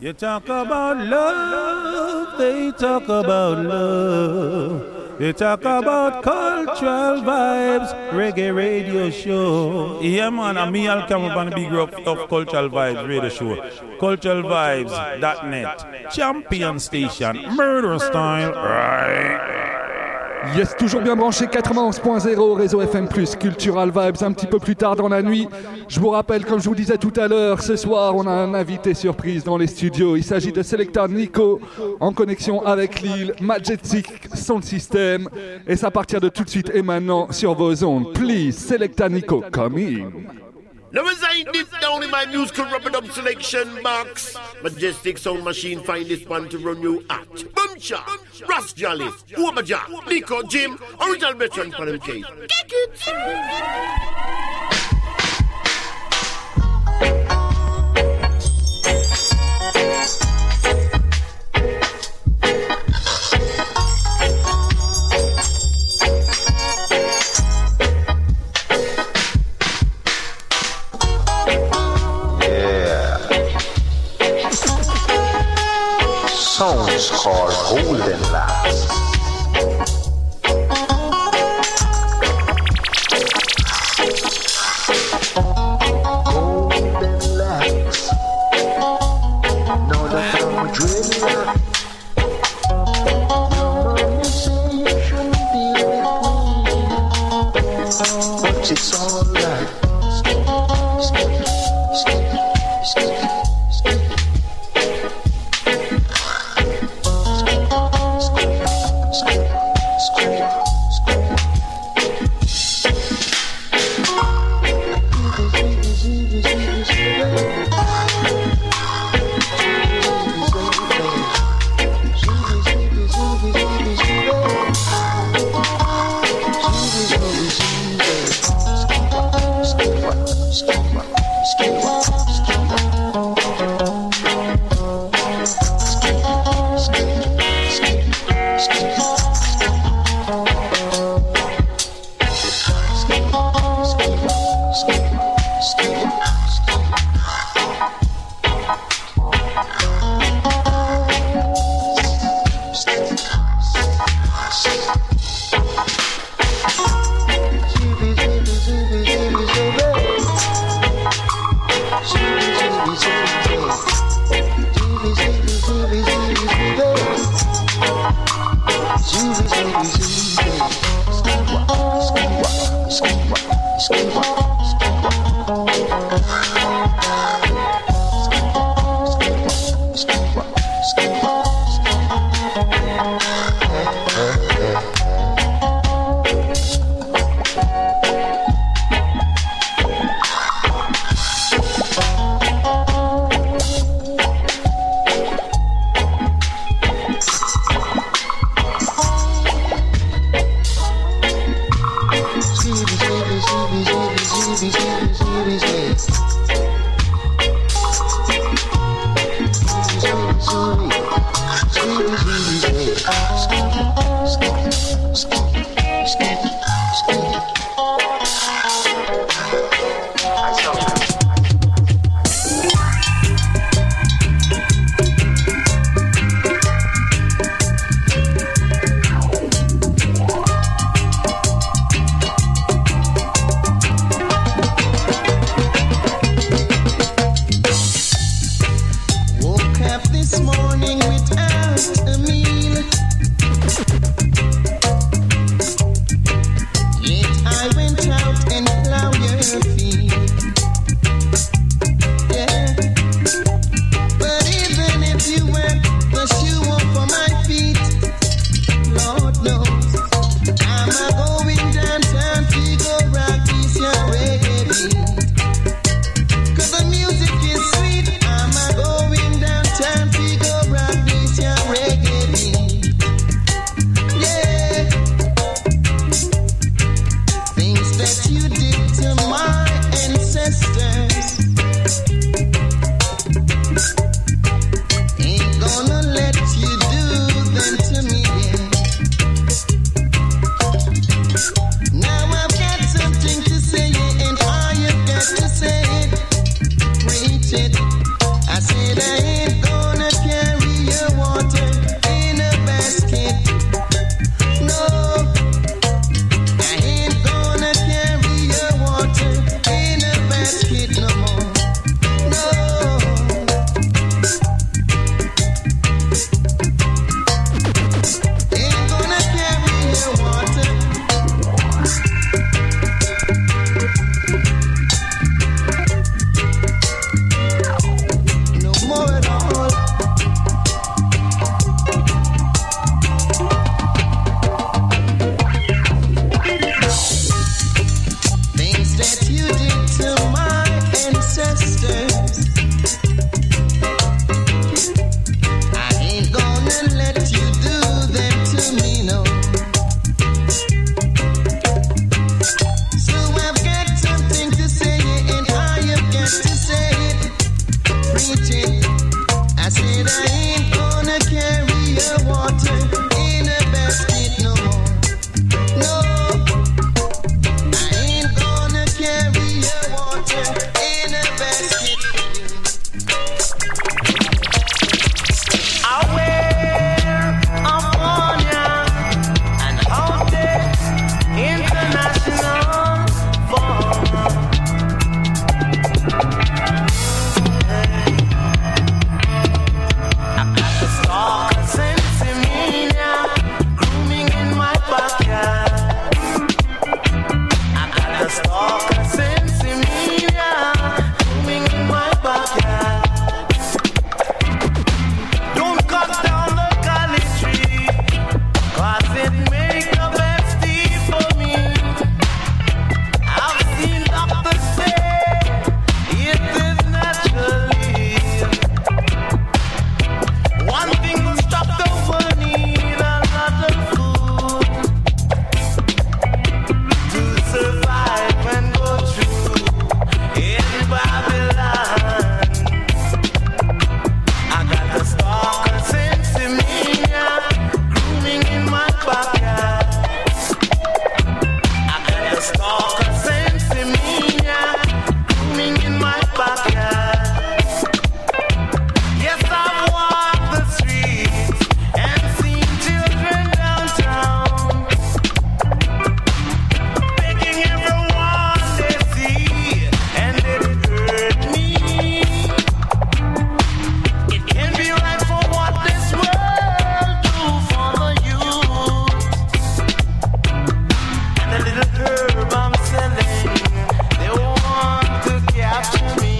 You talk about love, they talk about love. They talk about cultural vibes, reggae radio show. Yeah, man, and me, I'll come up on the big rough of Cultural Vibes radio show. Culturalvibes.net. Champion station, murder style, right? Yes, toujours bien branché, 91.0, réseau FM+, Cultural Vibes, un petit peu plus tard dans la nuit. Je vous rappelle, comme je vous disais tout à l'heure, ce soir, on a un invité surprise dans les studios. Il s'agit de Selecta Nico, en connexion avec Lille, Majestic Sound System. Et ça partir de tout de suite et maintenant sur vos ondes. Please, Selecta Nico, come in. Now as I dip down in my musical rubber-dub selection box, Majestic Sound Machine find this one to run you at Bumcha, Ras Jolly, Umaja, Nico, Jim, original veteran for them case. Kick it! Songs called Golden Last. Golden Last. Know that I'm a dreadlock. Your mommy say you shouldn't be with me, but it's alright. Woke up this morning without a meal. it. I said I ain't gonna carry your water in a basket no more. No, I ain't gonna carry your water in a basket. Aware of Monia and out there international form. I got the stalker sensimania grooming in my backyard. I got the stalker sensimania grooming in my backyard. Don't cut down the golly tree, 'cause it make the best tea for me. I've seen doctors say it is naturally. One thing will stop the world need a lot of food to survive and go through in Babylon. I got the stalker sensimania grooming in my backyard. I got the stalker sensimania grooming in my backyard. Yes, I've walked the streets and seen children downtown, begging everyone they see, and it hurt me. It can be right for what this world do for the youth. And the little herb I'm selling, they want to capture me.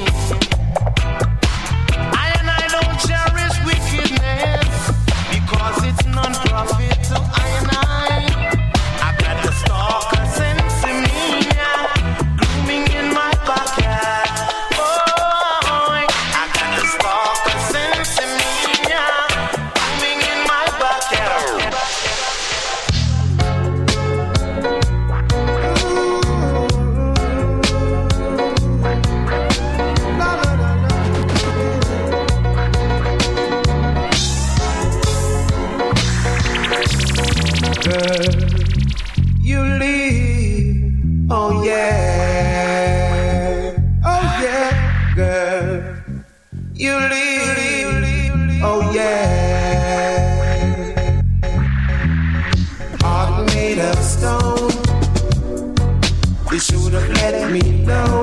I don't cherish wickedness because it's non-profit to I. I got the stalker sensimania grooming in my backyard. Oh, I got the stalker sensimania grooming in my backyard. Girl, you leave, oh yeah, girl, you leave, oh yeah. Heart made of stone, you should have let me know.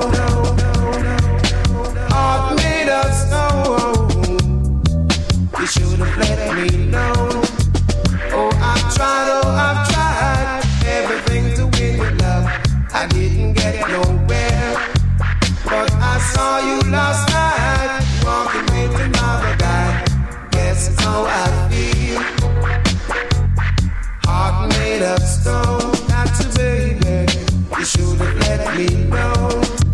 Heart made of stone, you should have let me know. Oh, I've tried everything to win your love. I didn't get nowhere, but I saw you last night, walking with another guy. Guess how I feel. Heart made of stone, that's a baby. You should have let me know.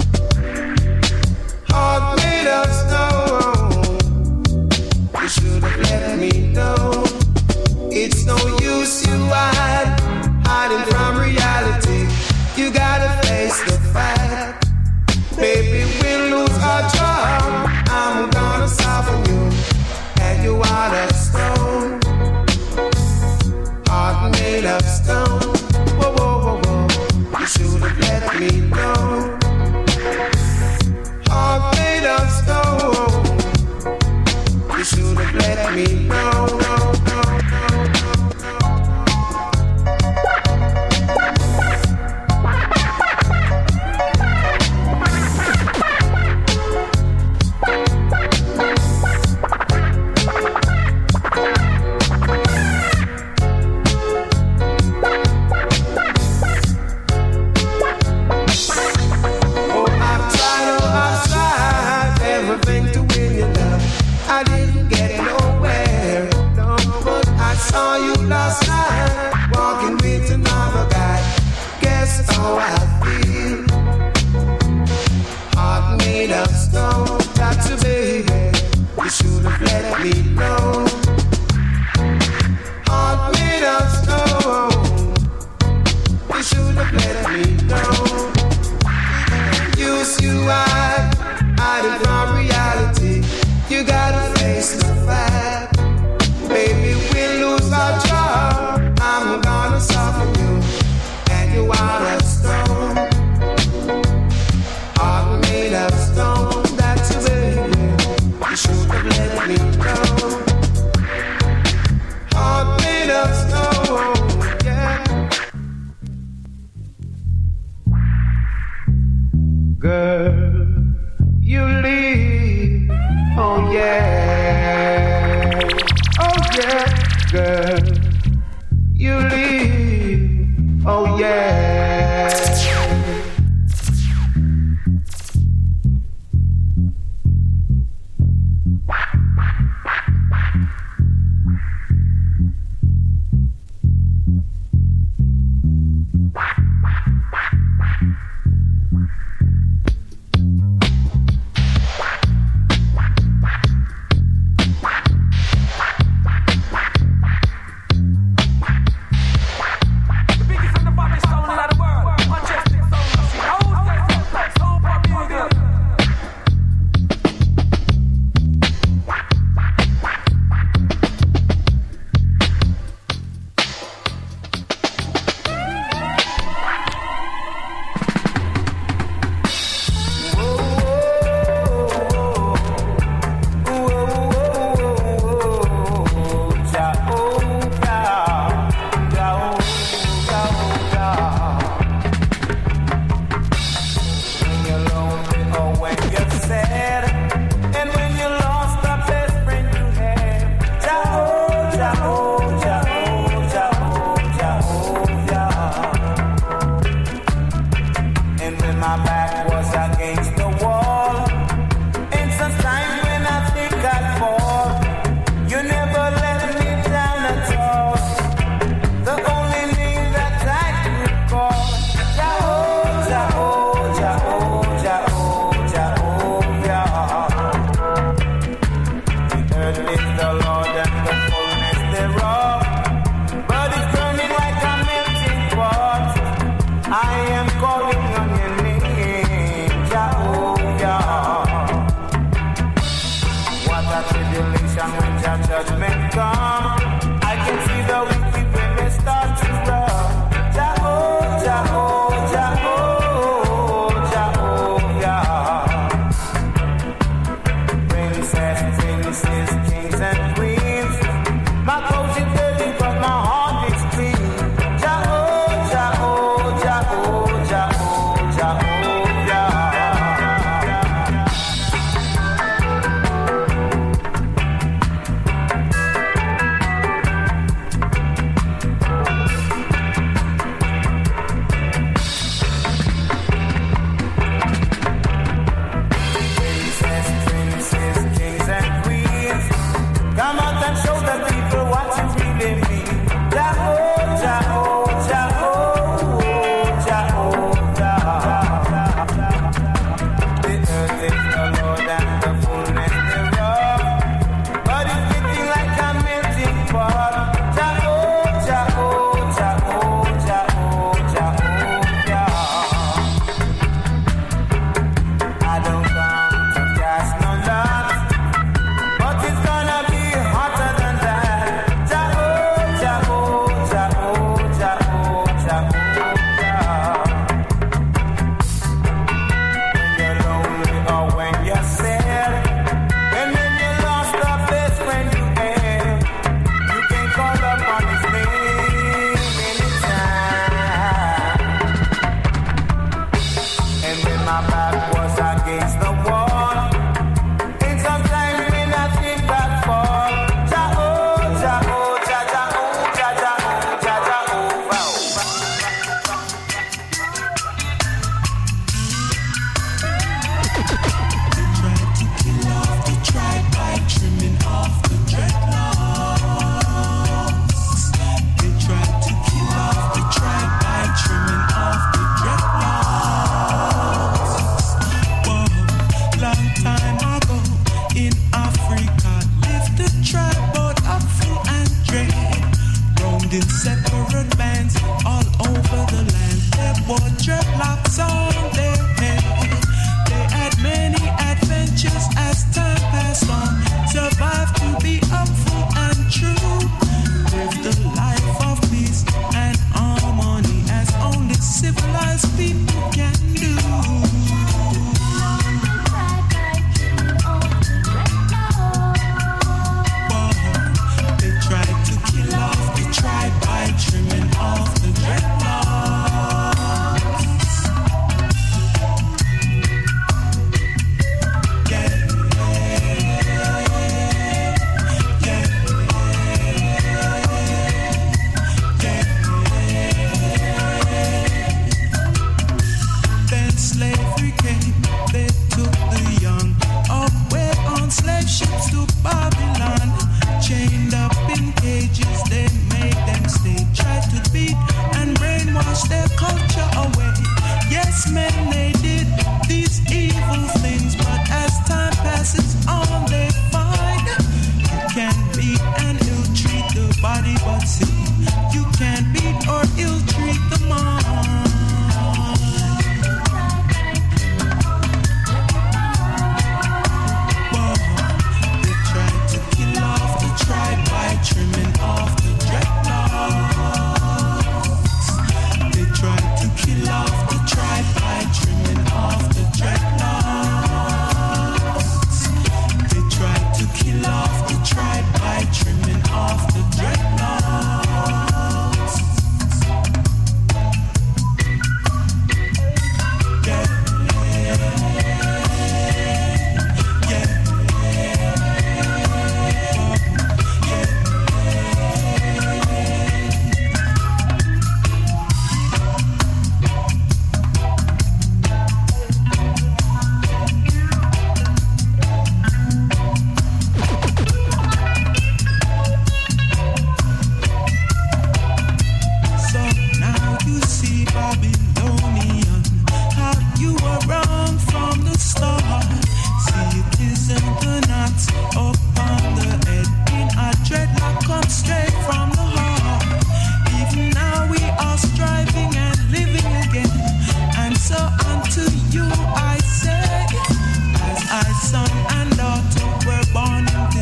girl, you leave. Oh yeah.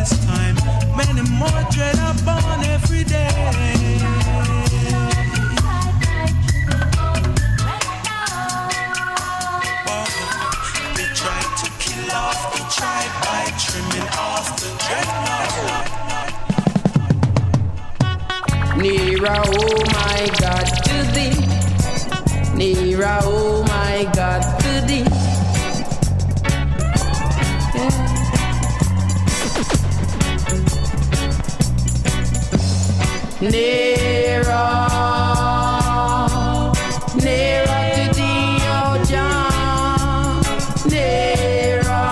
this time. Many more dread are born every day. They try to kill off the tribe by trimming off the dreadnought. Nearer, oh my God, to thee. Nearer, oh my God, to thee. Nearer, nearer to thee, oh Jah. Nearer,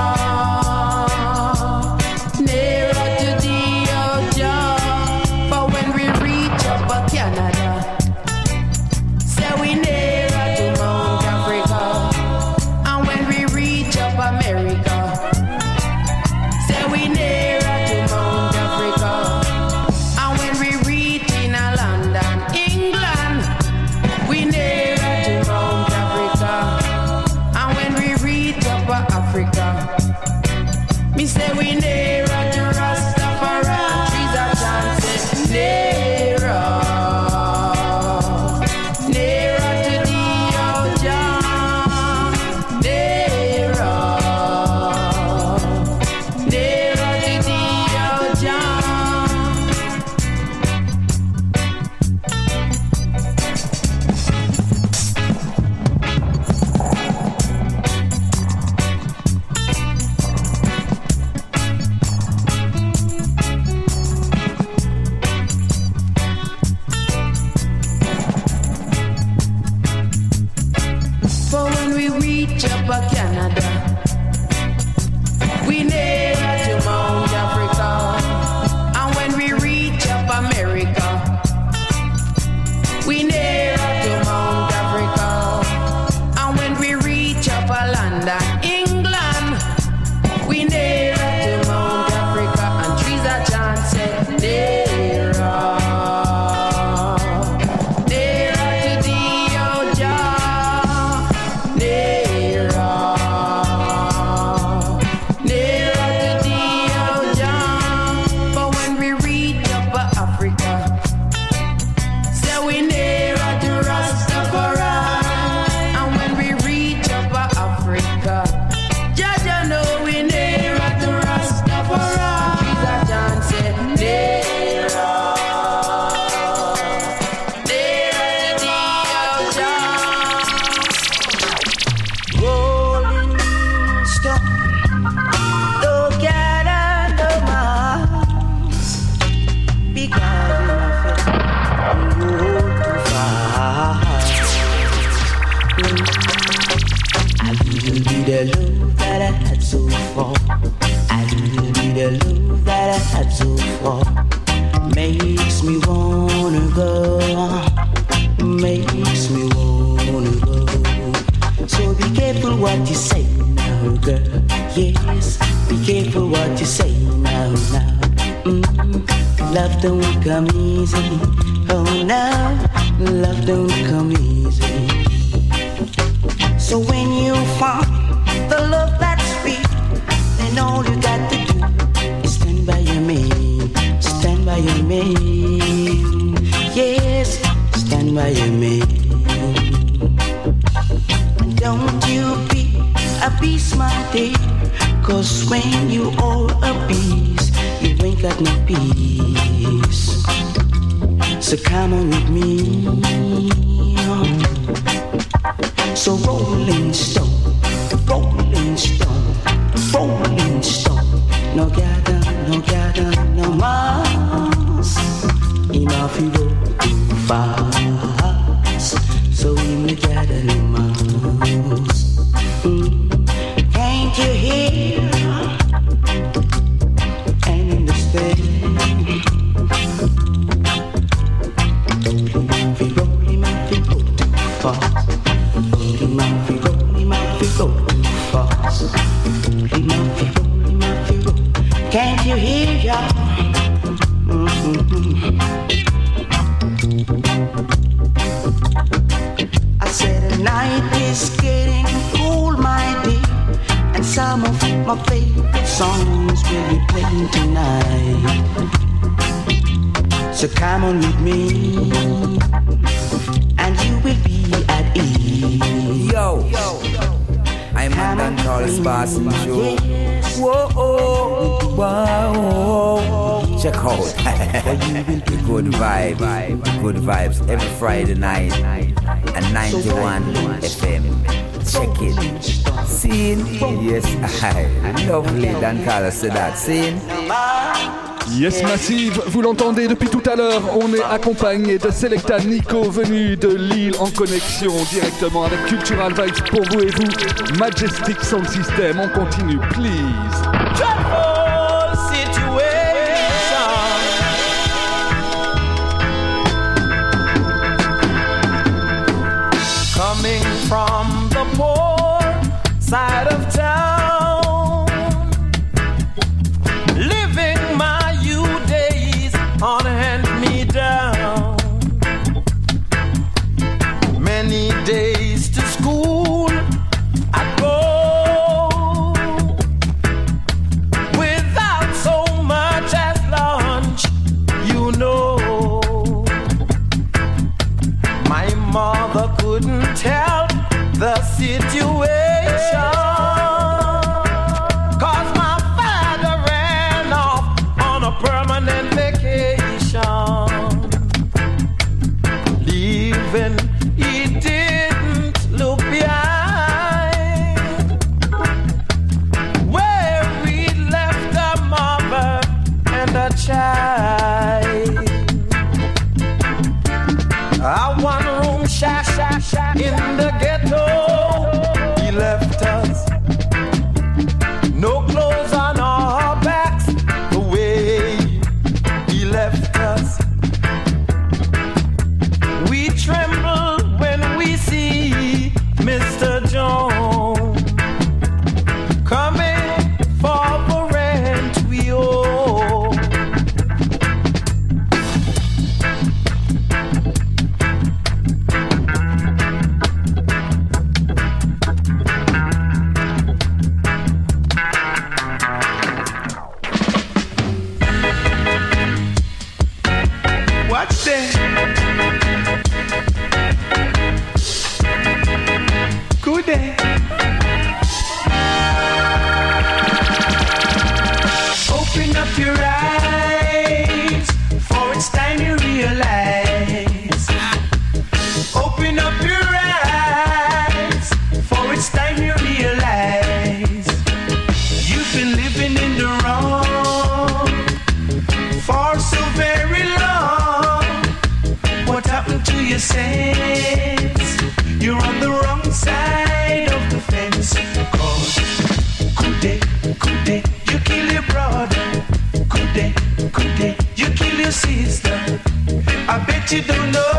nearer to thee, oh Jah. For when we reach up a Canada, say we nearer to Mount Africa. And when we reach up America, say we nearer to Mount Africa. And when we reach in a London, England, we nearer to Mount Africa. And when we reach up Africa, me say we nearer to Rastafari. Trees are chances nearer, nearer to thee, oh Jah. Nearer, nearer to thee, oh Jah. For when we reach up a Canada, we nearer to Mount Africa. And when we reach up America, we nearer to Mount Africa. And when we reach up London, England, we nearer to Mount Africa. And trees are chances nearer, nearer to thee, oh Jah. Nearer, nearer to thee, oh Jah. But when we reach up Africa, say we nearer to Rastafari. And when we reach up Africa, Jah know we nearer to Rastafari. Jesus John said nearer, nearer to thee, oh Jah. Rolling stone, look at the mouse, because you go too far. I will be the love that I had so far. I will be the love that I had so far. Makes me wanna go, makes me wanna go. So be careful what you say now, girl. Yes, be careful what you say now, now. Love don't come easy. Oh no, love don't come easy. So when you find the love that's real, then all you got to do is stand by your man, stand by your man. Yes, stand by your man. Don't you be a beast, my dear, 'cause when you are a beast, you ain't got no peace. So come on with me. So rolling stone, rolling stone, rolling stone. No gather, no mass. Enough you go too fast. So we may gather no mass. Can't you hear and understand? Rolling my feet go too fast. Rolling my feet go too fast. Rolling my feet go. Can't you hear y'all? I said the night is getting cool, my dear, and some of My favorite songs will be playing tonight. So come on with me, and you will be at ease. Yo, I'm on Dan Carlos Bassin Show. Whoa, oh, wow. Check out the good vibes every Friday night at 91 FM. Check it. Scene? Yes, lovely. Dan Carlos said that. Scene? Yes Massive, vous l'entendez depuis tout à l'heure, on est accompagné de Selecta Nico venu de Lille en connexion directement avec Cultural Vibes pour vous et vous. Majestic Sound System, on continue, please. Trouble situation. Coming from the poor side of town, living my on hand-me-down. Many days to school I go without so much as lunch, you know. My mother couldn't help the situation. Permanent vacation, leaving, he didn't look behind, where we left a mother and a child. A one-room shack in the ghetto, he left us, no clothes on our backs, the way left us. We tremble when we see Mr. Jones coming for the rent we owe. What's that? Good day. Open up your eyes, for it's time you realize. Open up your eyes, for it's time you realize. You've been living in the wrong for so very long. What happened to your sense? You're on the wrong side of the fence. Cause good day, you kill your brother. Good day, you kill your sister. I bet you don't know.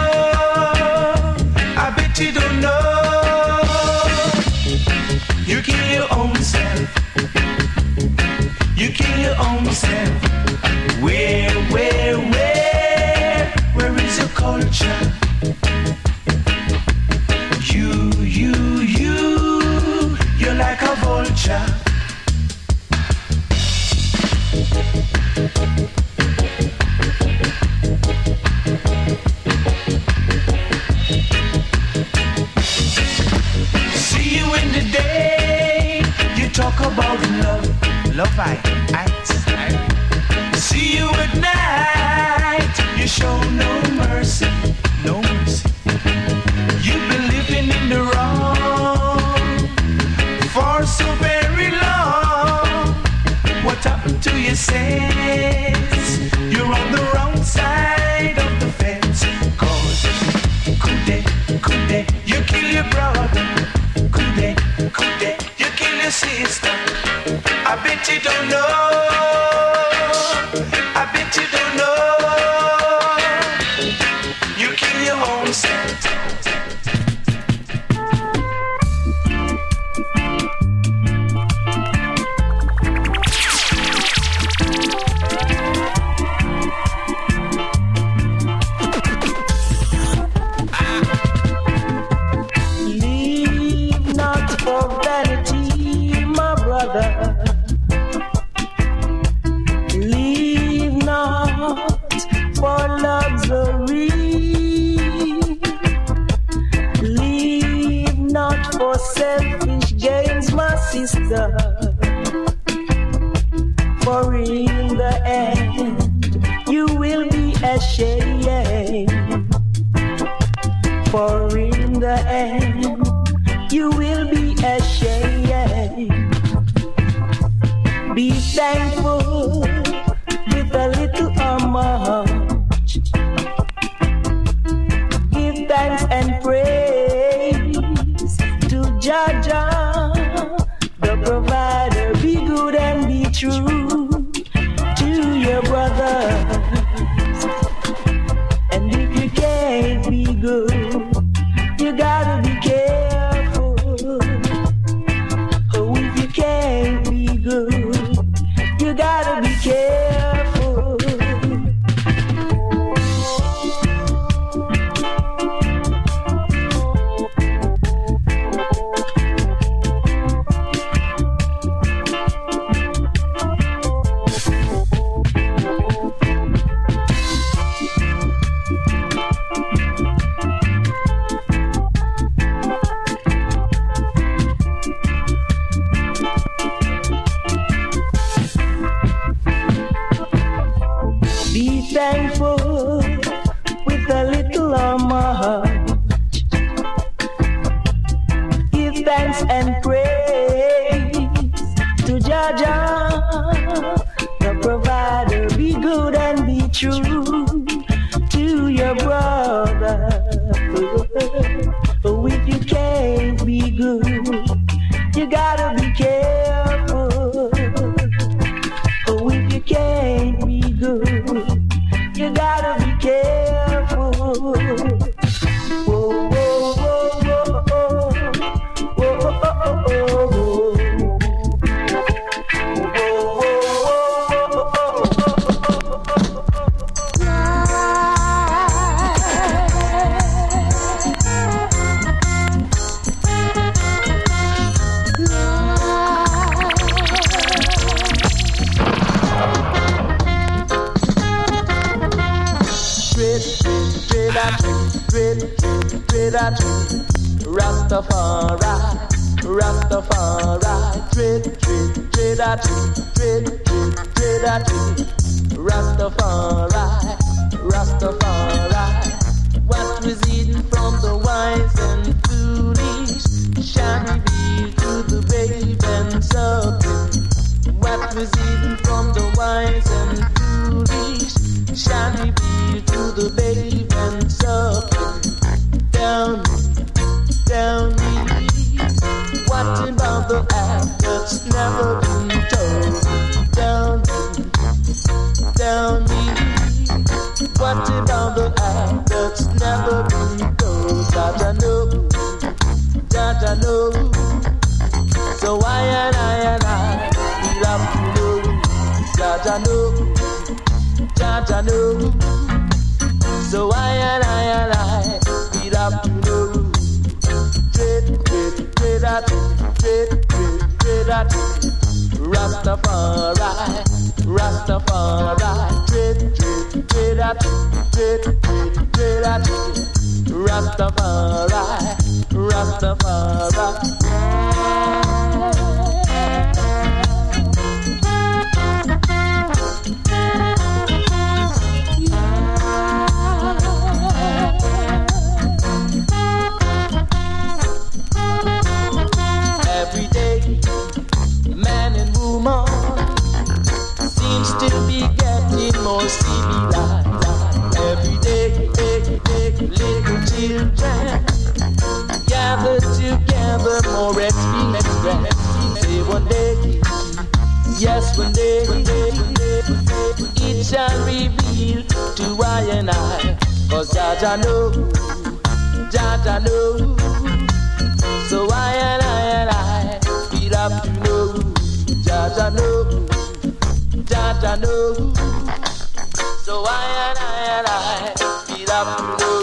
I bet you don't know. You kill your own self. You kill your own self. Where is your culture? You're like a vulture. See you in the day, you talk about love I see you at night, you show no mercy. You've been living in the wrong for so very long. What happened to your sense? You're on the wrong side of the fence. Cause good day, you kill your brother. Good day, you kill your sister. I bet you don't know. I bet you don't know. You kill your own self. Leave not for vanity, my brother. For in the end, you will be ashamed. For in the end, you will be ashamed. Be thankful with a little or much. Give thanks and praise to Jah, the provider. Be good and be true to your brothers. And if you can't be good, you gotta be careful. Oh, if you can't be good, you gotta be careful. Thankful with a little or much. Give thanks and praise to Jah, the provider. Be good and be true to your brother. Oh, if you can't be good, you gotta be careful. Oh, if you can't be good, you gotta be careful. Whoa, whoa, whoa, whoa, whoa, whoa, whoa, whoa, whoa. Rastafari, Rastafari, trade a Rastafari, Rastafari. What was hidden from the wise and foolish shall reveal to the brave and subtle. What was hidden from the wise and foolish shall reveal to the brave and subtle. Down, down, what about the act that's never been told? Down, down, what about the act that's never been told? Jah know, Jah know. So I and I, we have to know. Jah know, Jah know. So I and I, we have to know. Rastafari, Rastafari, Rastafari, Rastafari. Every day, man and woman seems to be getting more civilized. Every day, little children gather together more experience. Say one day, yes, one day, it shall reveal to I and I. 'Cause Jah know, Jah know. So I and I, we have to know. Jah know, Jah know. So I and I, we have to know.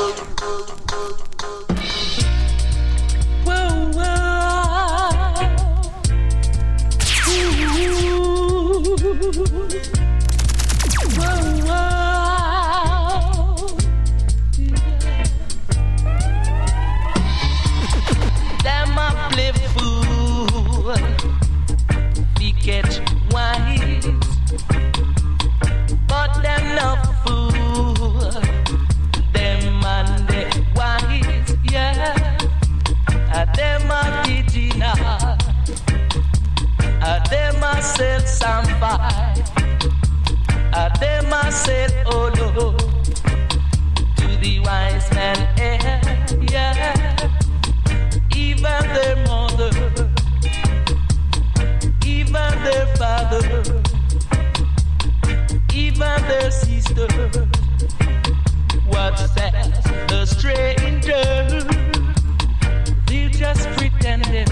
Whoa, whoa. Ooh. Whoa, whoa. Them a play fool, we get wise. said, oh no, to the wise man, yeah. Even their mother, even their father, even their sister, what says the stranger? They just pretending,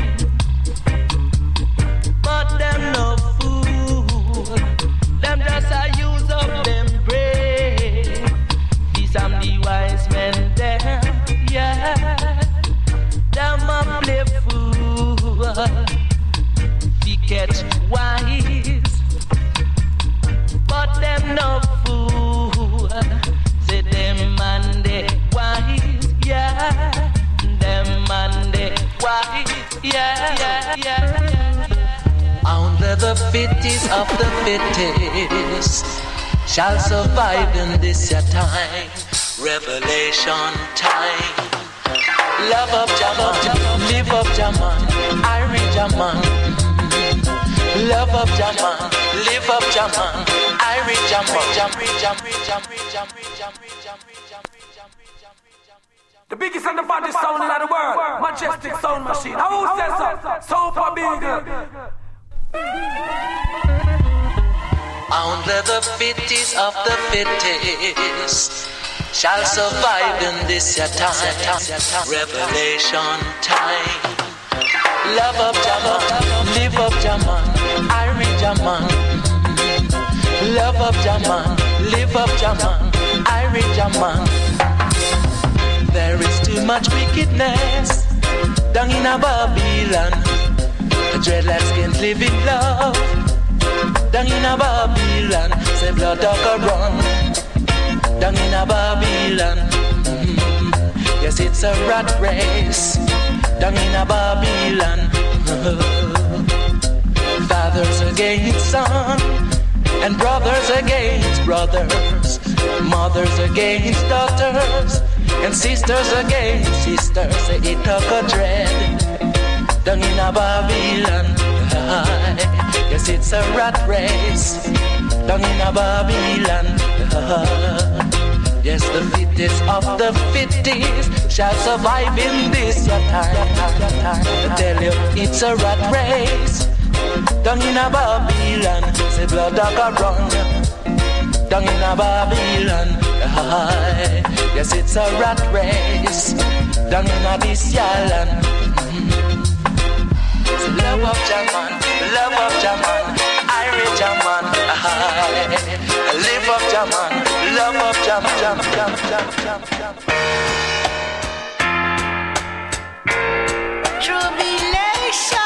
but them no fool. Them just a use up them brain. These am the wise men, them, yeah. Them a play fool. We catch wise, but them no fool. Say them man they wise, yeah. Them man they wise, yeah. Only the fittest of the fittest shall survive in this your time. Revelation time. Love of Jaman, live of Jaman, Irish Jaman. Love of Jaman, live of Jaman, Irish Jaman. The biggest and the baddest sound in the world, Majestic Sound Machine. How says so? Super big. Only the fittest of the fittest shall survive in this your time. Revelation time. Love of Jaman, live of Jaman, Irish Jaman. Love of Jaman, live of Jaman, Irish Jaman. There is too much wickedness down in a Babylon. The dreadlocks can't live in love. Down in a Babylon, say blood dog a run. Down in a Babylon, yes it's a rat race. Down in a Babylon, fathers against son, and brothers against brothers, mothers against daughters, and sisters against sisters. Say it took a dread. Down in a Babylon, yes it's a rat race. Down in a Babylon, yes the fittest of the fittest shall survive in this your time. I tell you it's a rat race. Down in a Babylon, say blood dog a run. Down in a Babylon, yes it's a rat race. Down in a this land. Love of Jaman, Irish Jaman, live of Jaman, love of Jaman. Tribulation.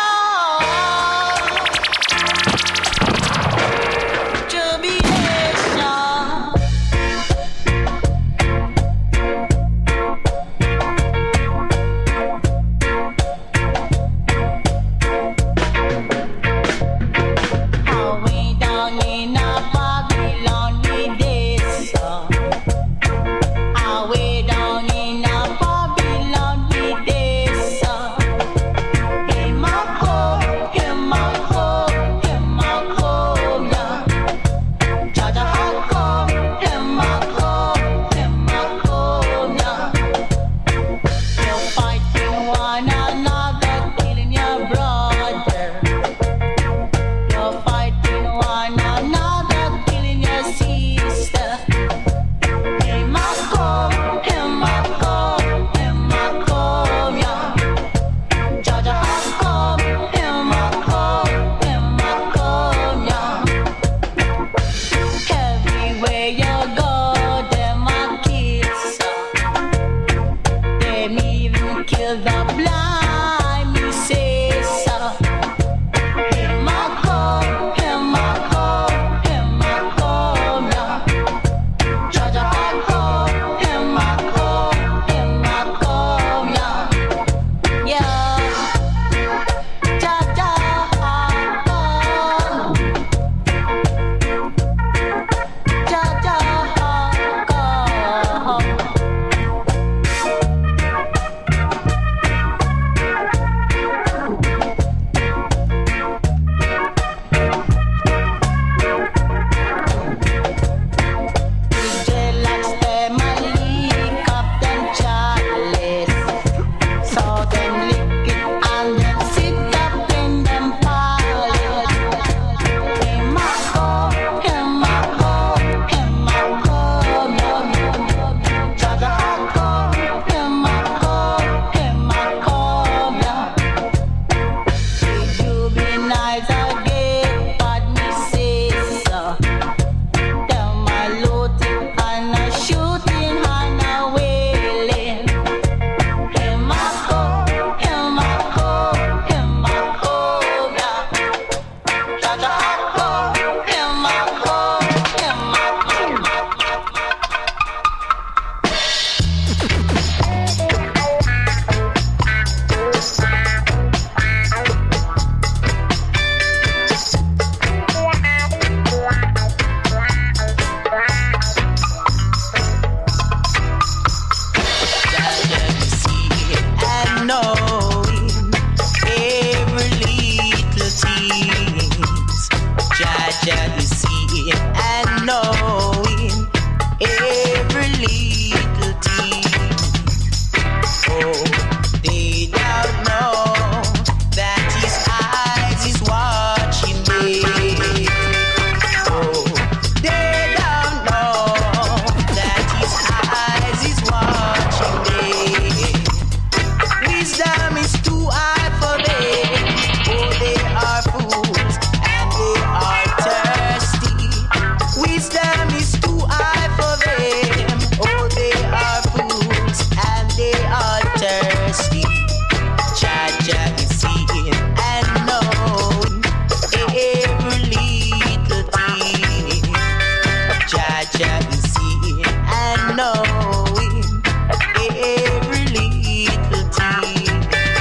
is seeing and knowing every little thing. Oh, they don't know that his eyes is watching me. Oh, they don't know that his eyes is watching me. Wisdom is too high for them. Oh, they are fools and they are thirsty. Wisdom is too high for them. Oh, they are fools and they are thirsty. Jaja is seeing and knowing every little thing. Jaja is seeing and knowing every little thing.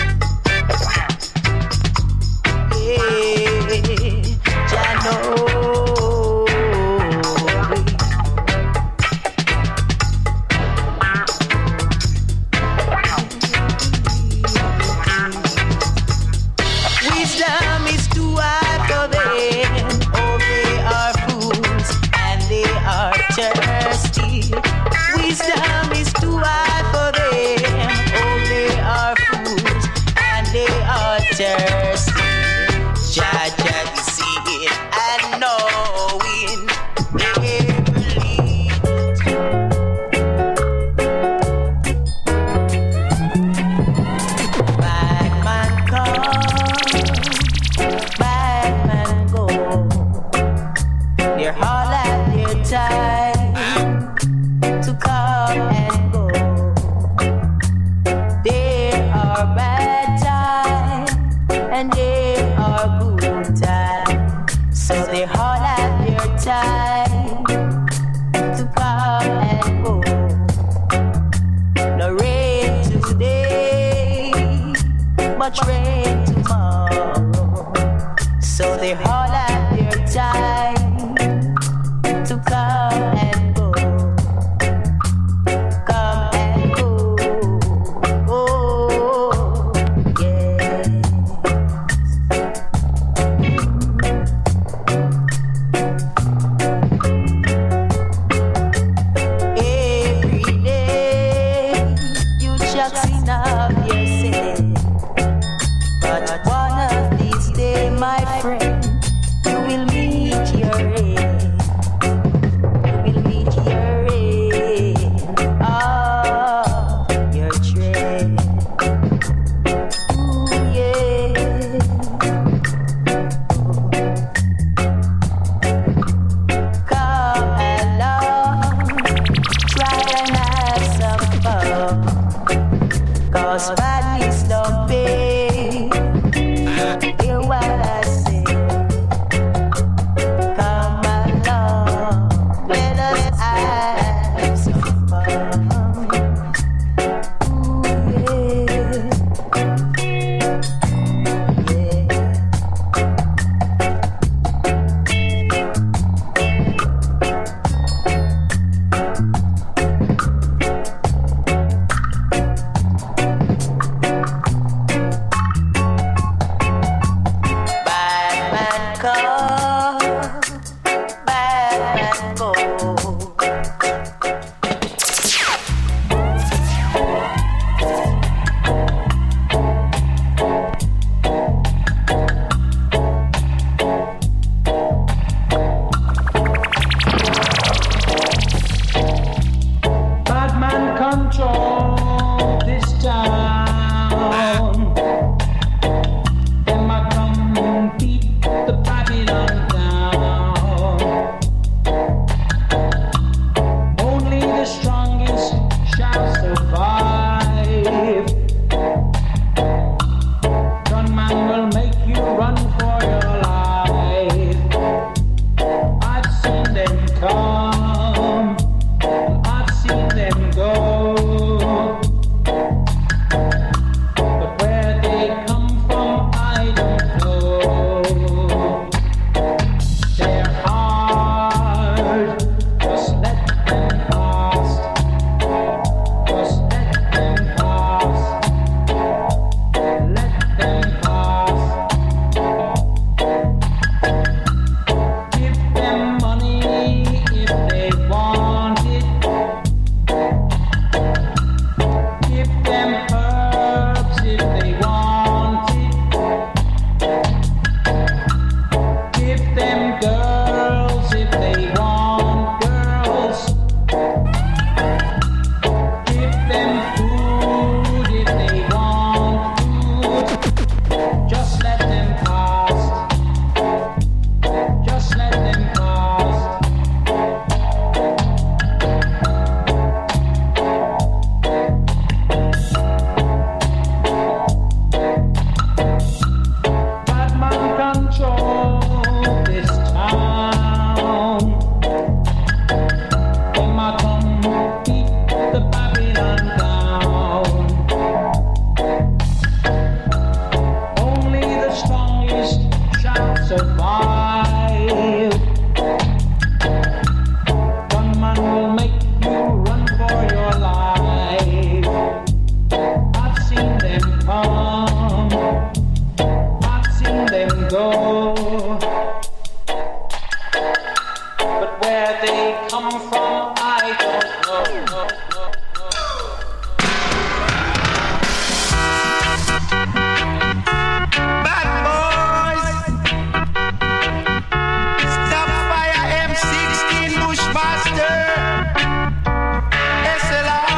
Yeah, Jah know. Wisdom is too high for them. Oh, they are fools and they are thirsty. Wisdom is too high for them. Oh, they are fools and they are thirsty. Jaja is seeing and knowing every bad man come, bad man go. They're all at their time to come and go. There are bad times and there are good times. So they all at their time to come and go. No rain today, much rain tomorrow. So they all at their time to come and go. Come and go. Oh, yes. Every day you just enough yourself. But one of these days, my friend, you will meet your end. You will meet your end. Oh, your trend. Ooh, yeah. Come along, try and have some fun. 'Cause badness don't pay. Hear what I say. Come along, let us have some fun. Ooh, yeah. Yeah. Where they come from, I don't know. Bad boys, stop fire M16 Bushmaster, SLR.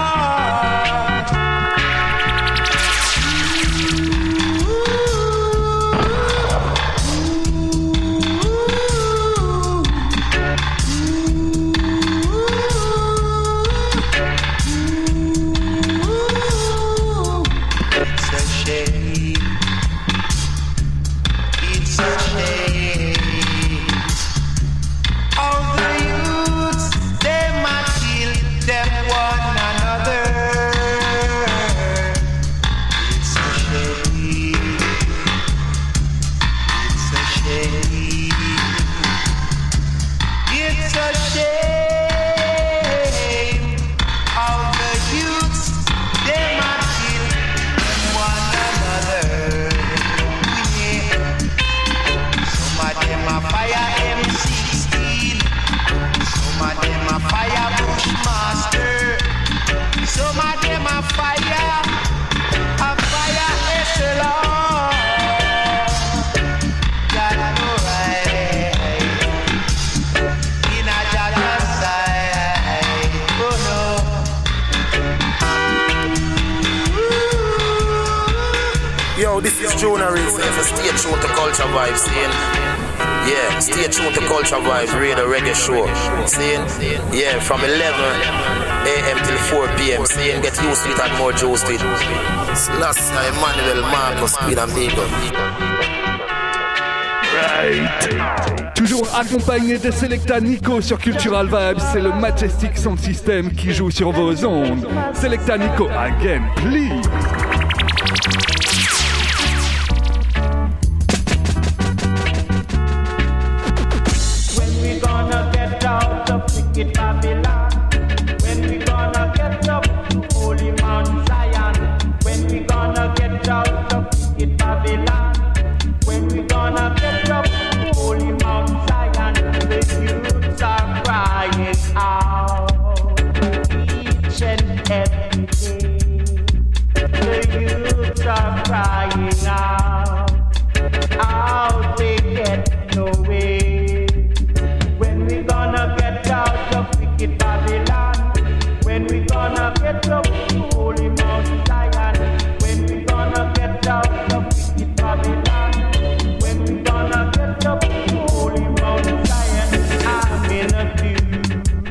Yo, this is Jonah Rizzo for Stay True to Culture Vibes, seeing? Yeah, Stay True to Culture Vibes, radio reggae show, seeing? Yeah, from 11 a.m. till 4 p.m, seeing? Get used to it and more juice to it. Slash Emmanuel, Marcus, Speed and Beagle. Right. Toujours accompagné de Selecta Nico sur Cultural Vibes, c'est le Majestic Sound System qui joue sur vos ondes. Selecta Nico, again, please. Wicked Babylon, when we gonna get up to Holy Mount Zion, when we gonna get out of wicked Babylon, when we gonna get up to Holy Mount Zion, the youths are crying out each and every day. The youths are crying out how they get no way. When we gonna get out of wicked Babylon? When we gonna get up to Holy Mount Zion? When we gonna get out of wicked Babylon? When we gonna get up to Holy Mount Zion? I'm in a queue.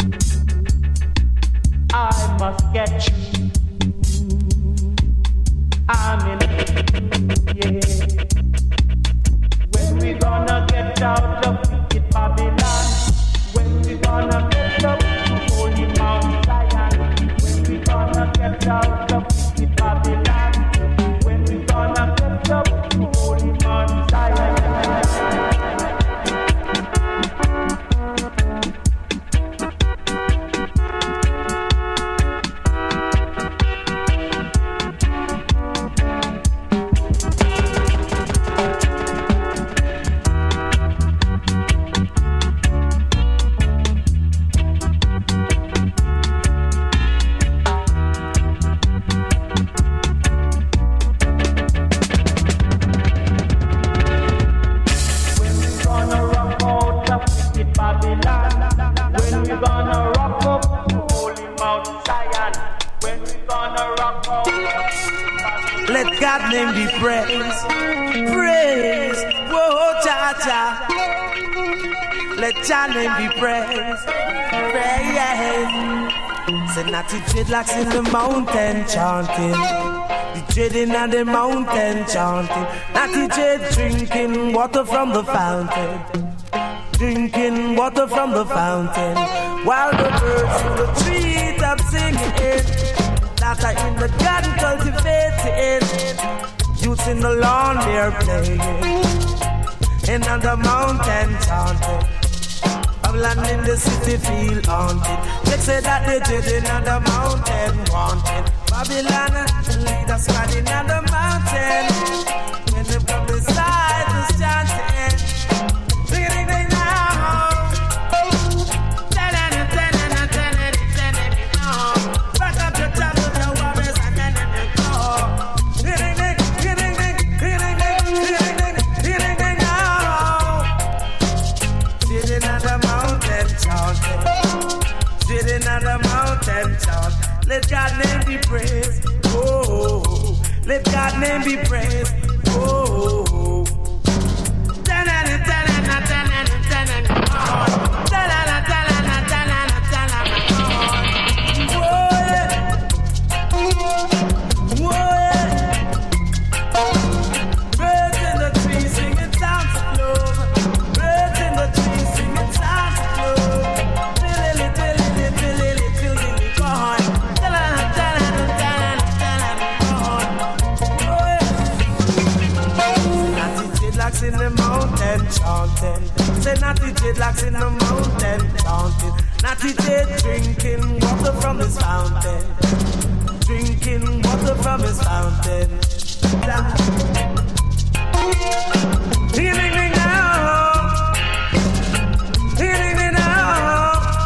I must get you. I'm in a queue, yeah. When we gonna get out of wicked Babylon? When we gonna get up to Holy Mount Zion? When we gonna get out of wicked Babylon? When we gonna get up to Holy Mount Zion? Let God name be praised, praise, whoa, cha-cha. Let Jah name be praised, praise. Say not the dreadlocks in the mountain chanting, the dreading at the mountain chanting, not the dread drinking water from the fountain, drinking water from the fountain, while the birds in the treetop singing. Laughter in the garden cultivated, youths in the lawn they're playing, and on the mountain chanting. Babylon in the city feel haunted. They say that they did on the mountain wanted. Babylon lead us riding on the mountain. When they from the side was chanting, ding ding ding now. and chant. Let God's name be praised. Oh, let God's name be praised. Oh. In the mountain chanting, say natty dreadlocks in the mountain chanting, natty dread drinking water from his fountain, drinking water from his fountain. Healing me now, healing me now.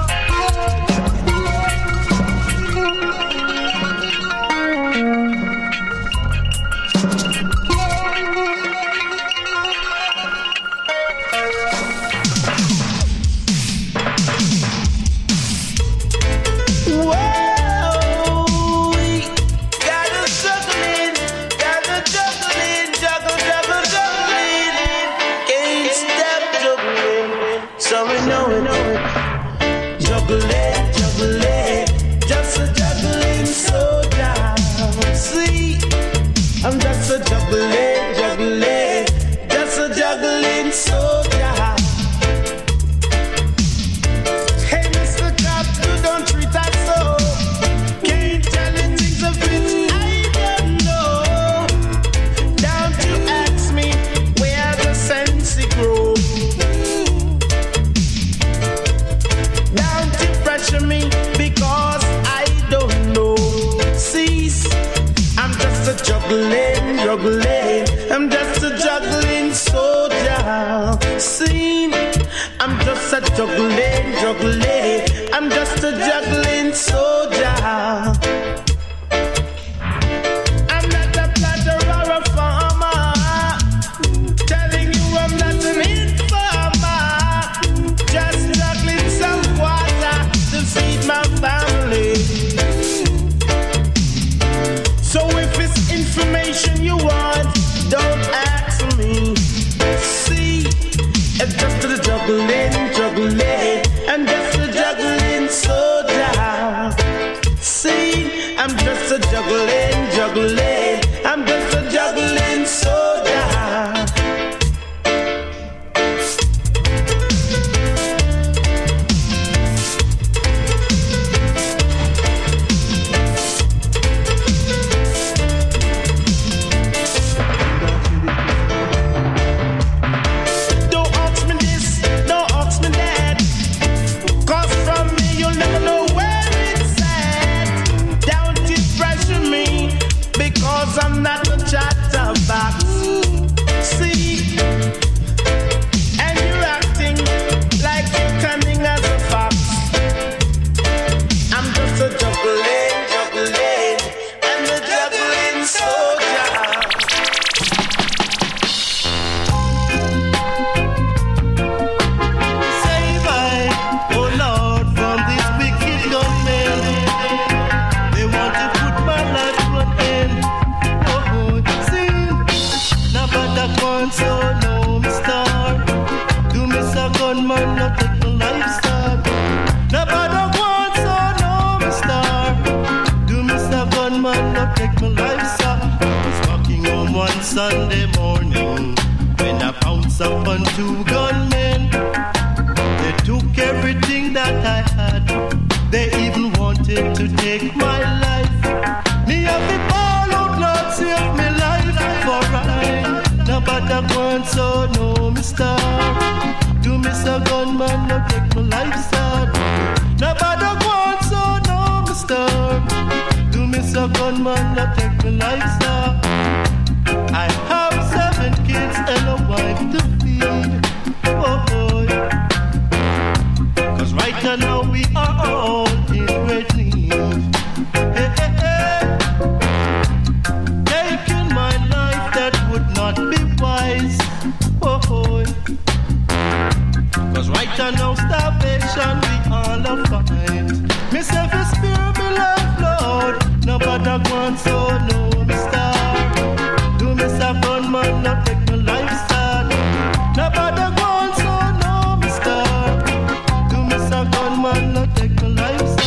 I'm just a juggling, just a juggling soldier. Hey, Mr. Cop, you don't treat us so. Can't tell you things of which I don't know. Don't you ask me where the sense grows. Don't you pressure me because I don't know. Cease. I'm just a juggling, I'm just a juggling soldier. Scene, I'm just a juggling, I'm just a juggling soldier. I'm not a platter or a farmer, telling you I'm not an informer. Just juggling some water to feed my family. So if it's information you want, don't ask me. See, it's just a juggling, I'm just a juggling soldier. See, I'm just a juggling, I'm just a juggling soldier. I'm not a chatterbox. See, and you're acting like you're cunning as a fox. I'm just a juggling, and a juggling soldier. Save I, oh Lord, from this wicked gunmen. They want to put my life to an end. So no, Mr. Do me a gunman, not take my lifestyle. Nobody wants so no, Mr. Do me a gunman, not take my lifestyle. I was walking home one Sunday morning when I pounced up on two gunmen. They took everything that I had. They even wanted to take my life. Me have the ball out, Lord, save me life for right. Nobody wants so no, Mister. Do me a gunman, no take my lifestyle. Nobody wants so no, Mister. Do me a gunman, no take my lifestyle. I have 7 kids and a wife to feed. Oh boy, 'cause right now we are all in great need. Hey, hey, hey. Taking my life, that would not be wise. Oh boy, 'cause right now starvation we all are fight. Myself is spirit. man, no take my life, sir.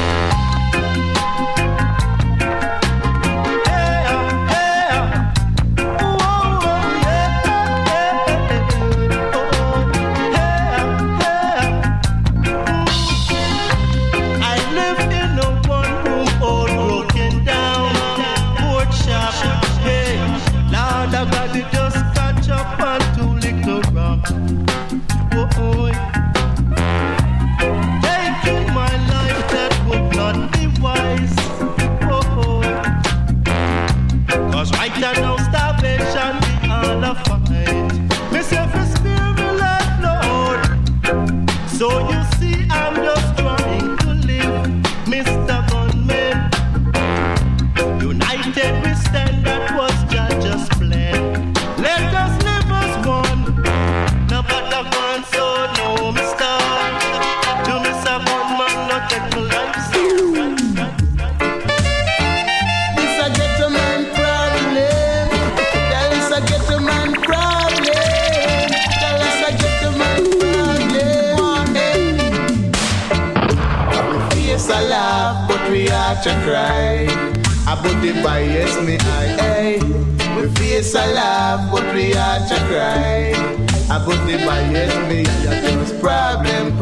To cry about the bias me eye. We face a laugh, but we are to cry about the bias me eye. Just problem.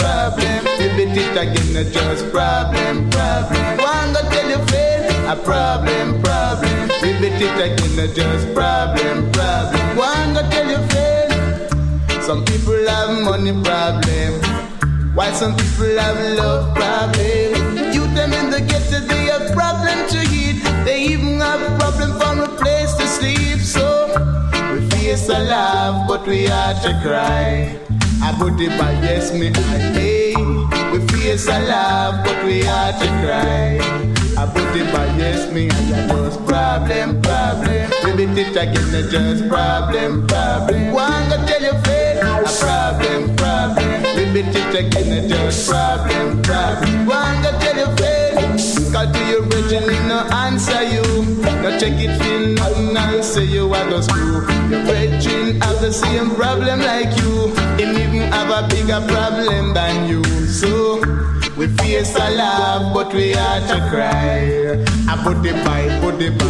We beat it again, just problem. One go tell you fail, a problem. We beat it again, just problem. One go tell you fail. Some people have money problem, while some people have love problem. Them in the ghetto, they have problem to eat. They even have a problem from a place to sleep. So we face a laugh, but we are to cry about the bias me eye. We face a laugh, but we are to cry about the bias me eye. Just problem. We beat it again, just problem. One go tell you fail, a problem. We beat it again, just problem. One go tell you fail. Call to your virgin, he no answer you. No check it, feel nothing, answer you, I go screw. Your virgin have the same problem like you. Him even have a bigger problem than you. So we face a laugh, but we are to cry about the pipe,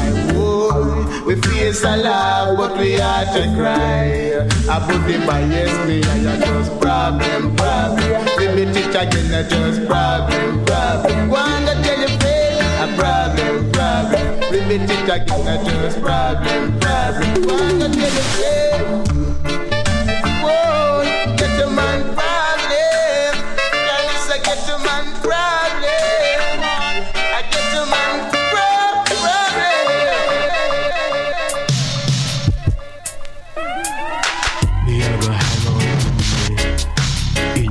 whoa. We face a laugh, but we are to cry about the bias me, I just problem. We beat it again, just problem. One go tell you fail, a problem. We beat it again, just problem. One go tell you fail, whoa, get the man problem. Yes, I get the man problem. I get the man problem. Me ever hang on in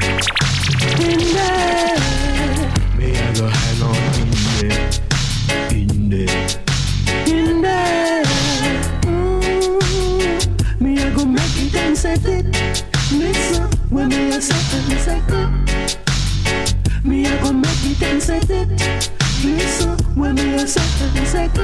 there. Me ever hang on in there. Me I go make it and set it. Listen, when me a set it. Me I go make it and set it. Listen, when me a set it.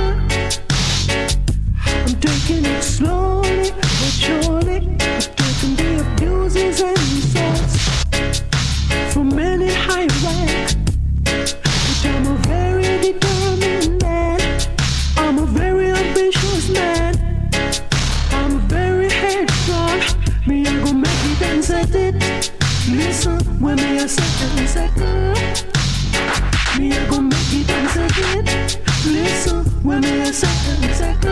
I'm taking it slowly but surely. I'm taking the abuses and insults from many high rank. But I'm a very determined man. I'm a very ambitious man. I'm very headstrong. Me I go make it and set it. Listen, when me a set it. Me I go make it and set it. Listen, when me a set it.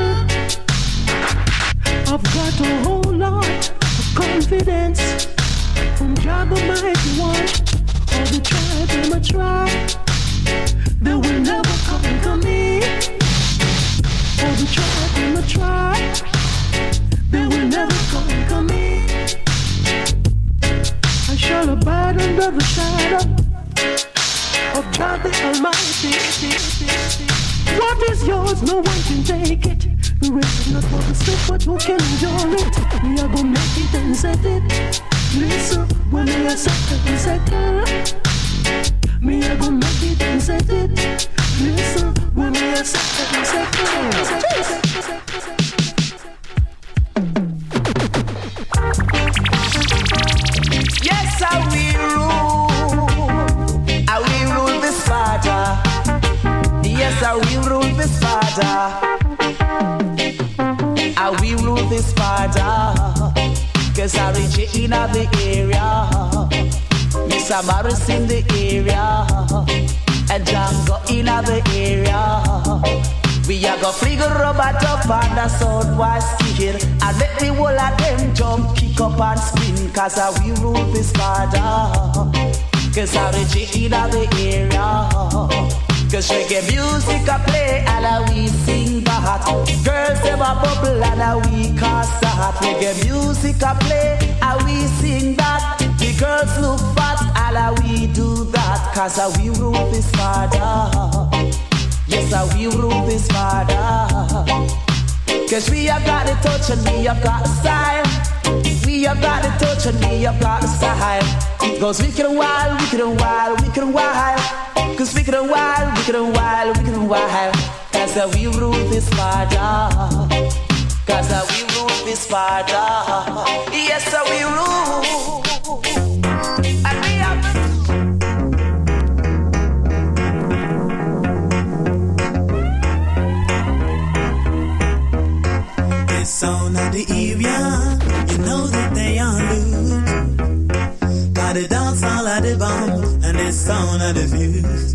I've got a whole lot of confidence from Jah Almighty One. All the tribe in my tribe, they will never conquer me. All the tribe in my tribe, they will never conquer me. I shall abide under the shadow of Jah the Almighty. What is yours, no one can take it. The rest is not for the sick, but who can enjoy it? We are gonna make it and set it. Listen, when we are set it. Me I gonna make it and set it. Listen, when we are set it. Yes, I will rule. we rule this Sparta. We rule this Sparta. Cause I reach it in the area. Mr. Morris in the area. And Django in the area. We are go fling a robot up on the sound was kicking. And let the whole of them jump, kick up and spin. Cause we rule this Sparta. Cause I reach it in the area. Cause reggae music a play and we sing that. Girls them a bubble and we cast that. Reggae music a play and we sing that. The girls look fat and we do that. Cause we rule this Sparta. Yes, we rule this Sparta. Cause we have got the touch and we have got the style. We have got the touch and we have got the style. It goes wicked and wild, wicked and wild, wicked and wild. Cause wicked and wild, wicked and wild, wicked and wild. Cause we rule this Sparta. Cause we rule this Sparta. Yes, we rule. And we have this sound of the area, you know that they are loose. Got the dance all of the bomb, and this sound of the fuse.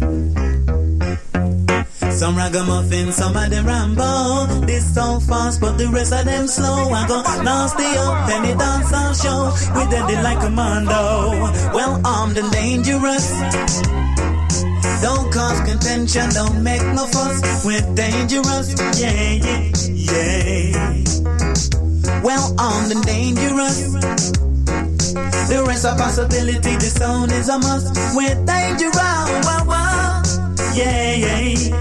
Some ragamuffin, some of them Rambo. This so fast, but the rest of them slow. I go nasty up, then the dance all show. We did it like commando, well armed and dangerous. Don't cause contention, don't make no fuss. We're dangerous, yeah, yeah, yeah. Well armed and dangerous. The rest of possibility, the sound is a must. We're dangerous, wow, wow. Yeah, yeah.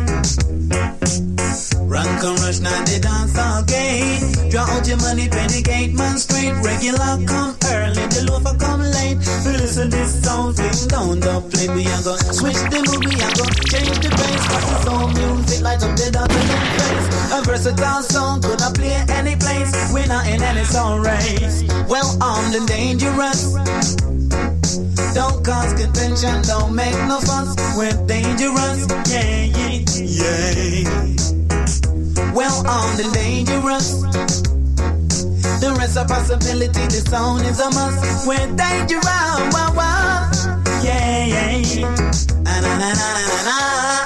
Run, come, rush, now the dance all gate. Draw out your money, pay the gate, man straight. Regular come early, the loafer come late. Listen this sound, thing down the plate. We are go switch the mood, we are go change the pace. Cause the sound music light up the dance in the face. A versatile song, could not play any place. We're not in any sound race. Well armed and dangerous. Don't cause contention, don't make no fuss. We're dangerous, yeah, yeah, yeah. Well armed and dangerous. The rest of possibility, the sound is a must. We're dangerous, wow, wow. Yeah, yeah. Na na na na na.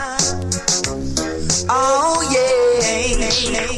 Oh yeah.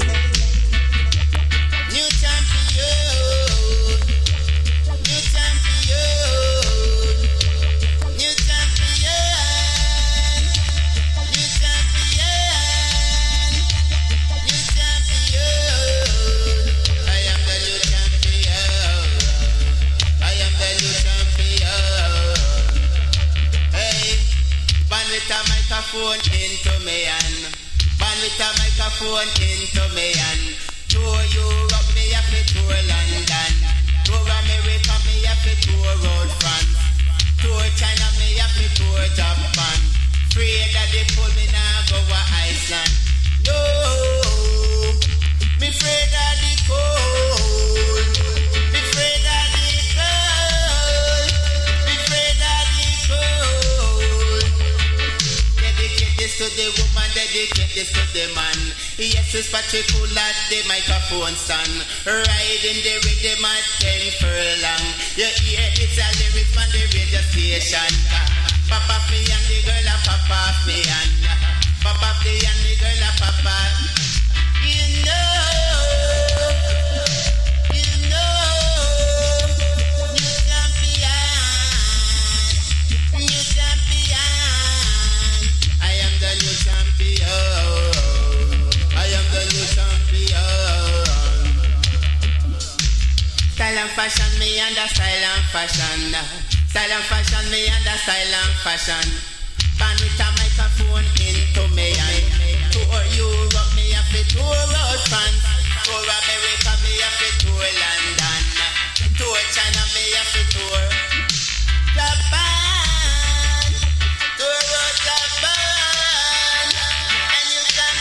New champion. New champion. New champion. New champion. New champion. I am the new champion. I am the new champion. Hey, ban with a microphone into me and ban with a microphone into me and tour Europe, me have to tour London, tour America, me have to tour road France, tour China, me have to tour Japan. Afraid that they pull me now go to Iceland. No, me afraid of the cold. Me afraid of the cold. Me afraid of the cold. Dedicate this to the woman, dedicate this to the man. Yes, it's Patrick who at the microphone stand, riding the rhythm at 10 furlong. You hear this a lyrics on the radio station. Pop off me and the girl a pop off me and pop off the and the girl a pop off. You know, new champion, new champion. I am the new champion. I am the new champion. Style and fashion, me and the style and fashion. Style and fashion, me and the style and fashion. Ban with a microphone into me and tour Europe, me have to tour road France. Tour America, me have to tour London. Tour China, me have to tour Japan. Tour road Japan. And you can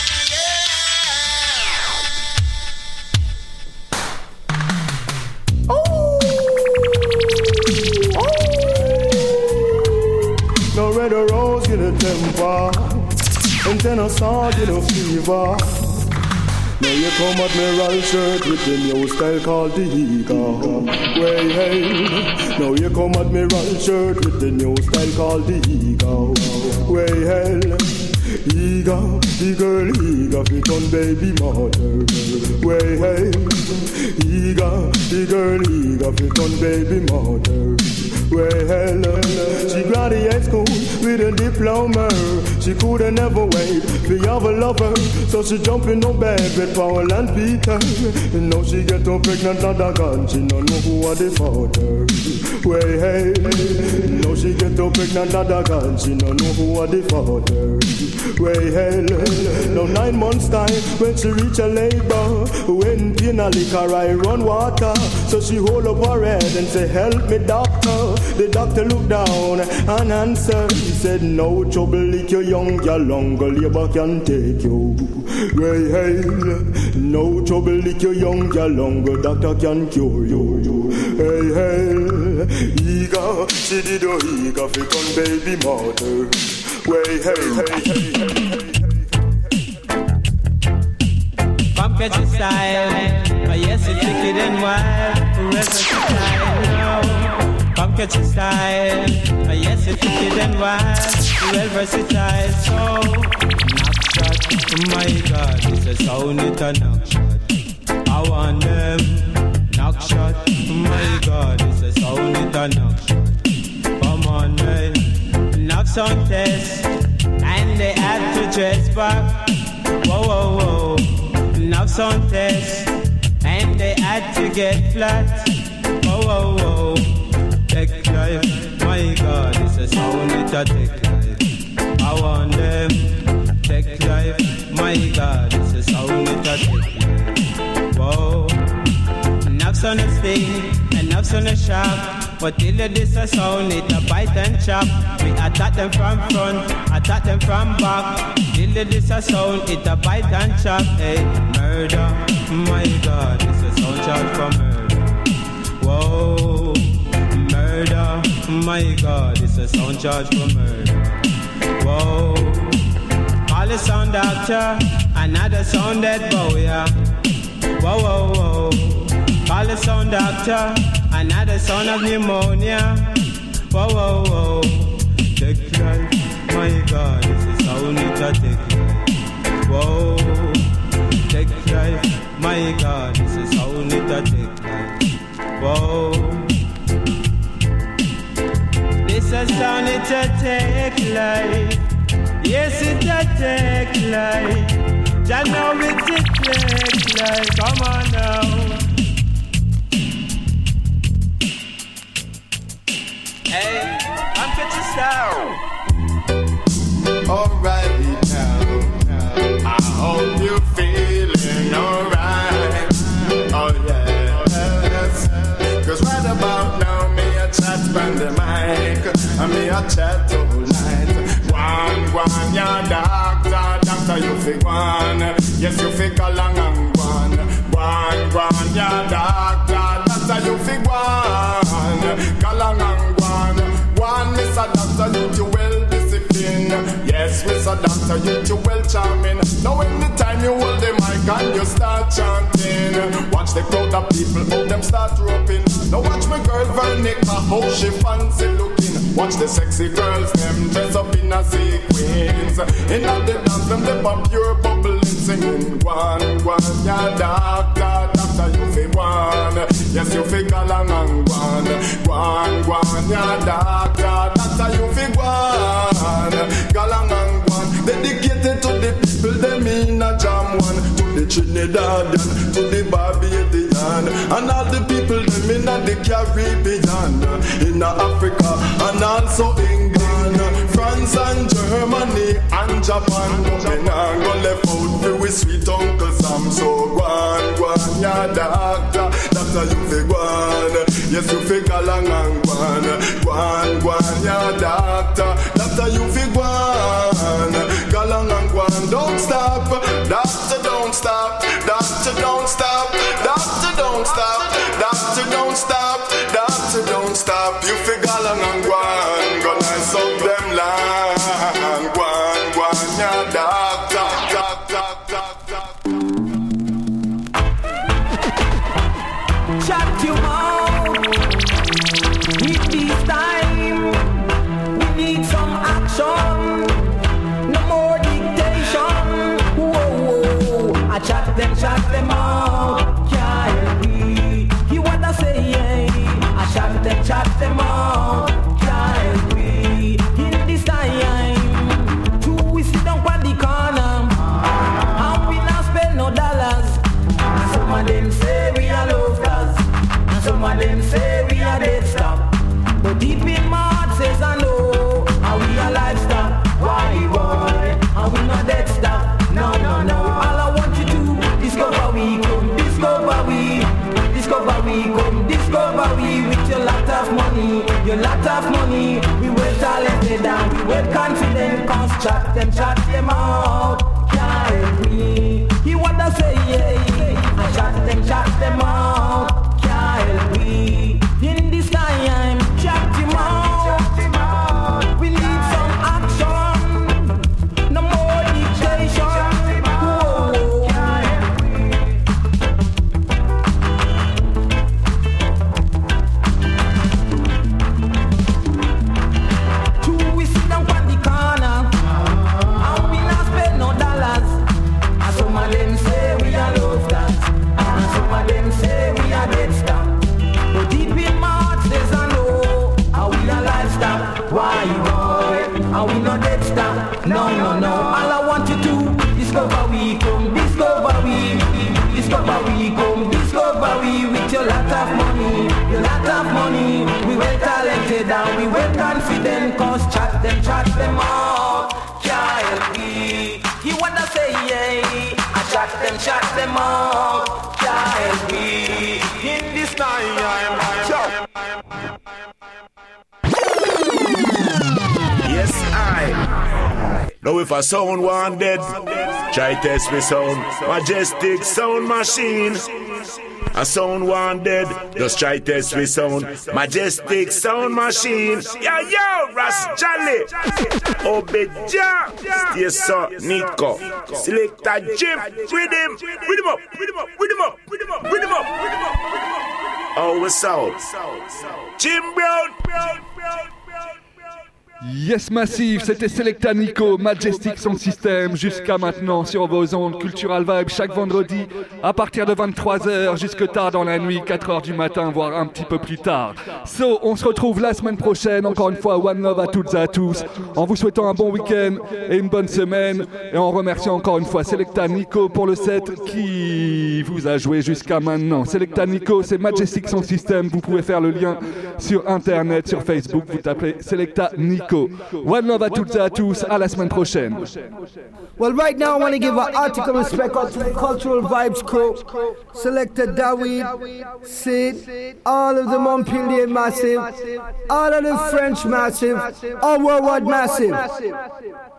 No red rose in the temple. and then I saw a fever. Now you come Admiral shirt with the new style called the Eagle. Way hey. Now you come Admiral shirt with the new style called the Eagle. Way hell. Eagle, the girl Eagle, fit on baby mother. Way hey. Eagle, the girl Eagle, fit on baby mother. Way hell. She graduated high school with a diploma. She coulda never wait for have a lover, so she jump in no bed with Paul and Peter. And now she get her pregnant at a gun. She no know who are the father. Way hey. Now she get her pregnant at a gun. She no know who are the father. Way hell. Now 9 months time when she reach a labor, when pain a liquor I run water, so she hold up her head and say help me doctor. The doctor looked down and answered. He said no trouble if you're young, your longer labor can take you. Way hell. No trouble if you're young, your longer doctor can cure you. Hey hell. Eager, she did a eager fit on baby mother. Way hey. Pump at your style, yes it's wicked and wild. Whoever style now. Pump at your style, yes it's wicked and wild. Whoever style so. Knock shot, my God, it's a sound it a knock shot. I want them. Knock shot, my God, it's a sound it a knock shot. Come on, man. Knock sound test, and they had to dress back. Whoa, whoa, whoa. Knock sound test, and they had to get flat. Whoa, whoa, whoa. Take life, my God, it's a sound it a take life. I want them. Take life, my God, it's a sound it a take life. Whoa. Knocks on the sting, and knocks on the shop. But till this a sound, it a bite and chop. We attack them from front, attack them from back. Till this a sound, it a bite and chop. Hey, murder, my God, it's a sound charge for murder. Whoa, murder, my God, it's a sound charge for murder. Whoa, call the sound doctor, another sound dead boy, yeah. Whoa, whoa, whoa. Call the sound doctor, another sound of pneumonia. Whoa, whoa, whoa. Take life, my God, it's a sound it a take life. Whoa, take life, my God, it's a sound it a take life. Whoa, this a sound it a take life. Yes, it a take life. Jah know it take life. Come on now. Hey, I'm catching style. Alright now, I hope you're feeling alright. Oh yes, cause right about now me a chat from the mic, and me a chat all night. One, ya doctor, you fi one. Yes, you fi galang and one, ya doctor, you fi one. Galang and one, Mr. Doctor, you well disciplined. Yes, Mr. Doctor, you well charming. Now anytime you hold the mic and you start chanting, watch the crowd of people, how them start roping. Now watch my girl Vernica, how she fancy looking. Watch the sexy girls, them dress up in a sequins. In all the dance, them pop pure bubbling, singing one, ya doctor, you fi one. Yes, you fi galang and one, ya doctor, you fi one. Galang and one, dedicated to the people, them in a jam one. To the Trinidadian, to the Barbadian, and all the people, them in the Caribbean, in Africa, and also England, France and Germany and Japan. Then I'm gonna left out with sweet Uncle Sam. So one, ya doctor, you fi one. Yes, you fi galang and one, ya doctor, you fi one. Galang and one, don't stop, doctor, don't stop, doctor, don't stop, doctor, don't stop, doctor, don't stop, doctor, don't stop. You fi galang and one, gonna suck them land. One, ya doctor. action, no more dictation. Whoa, I chat them out, can't help me. Hear what I say, I chat them out, can't help me. In this time, two we sit down on the corner, and we not spend no dollars. And some of them say we are lovers, and some of them say we are dead stop. But deep in my heart says I know, and we are livestock. Why boy, and we not dead stop. No. All I want you to discover we come, discover we come, discover we with your lot of money, We well talented and we well confident, cause chat them out, can't help me. He what I say, I chat them out, can't help me. In this time, chat them out, we need some action, no more dictation. No. All I want you to discover we come, discover we come, discover we with your lot of money. We well talented and we well confident, cause chat them out, can't help me. He wanna say I chat them out, can't help me. In this time, Yes, I. Now if a sound want dead, try test me sound. Majestic sound machine. A sound want dead, just try test me sound. Majestic sound machine. Yo, Ras Jolly. Obeja. Stay so Nico. Selector Jim. With him up. Oh, what's out? Jim Brown. Yes Massive, c'était Selecta Nico, Majestic Sound System, jusqu'à maintenant sur vos ondes Cultural Vibe chaque vendredi à partir de 23h jusque tard dans la nuit, 4h du matin voire un petit peu plus tard. So, on se retrouve la semaine prochaine, encore une fois One Love à toutes et à tous, en vous souhaitant un bon week-end et une bonne semaine, et en remerciant encore une fois Selecta Nico pour le set qui vous a joué jusqu'à maintenant. Selecta Nico, c'est Majestic Sound System, vous pouvez faire le lien sur internet, sur Facebook, vous tapez Selecta Nico. One love à toutes et à tous, à la semaine prochaine. Well, right now I want to give an article respect out to the Cultural Vibes crew. Selector David, Sid, all of the Montpellier Massive, all of the French Massive, all worldwide Massive.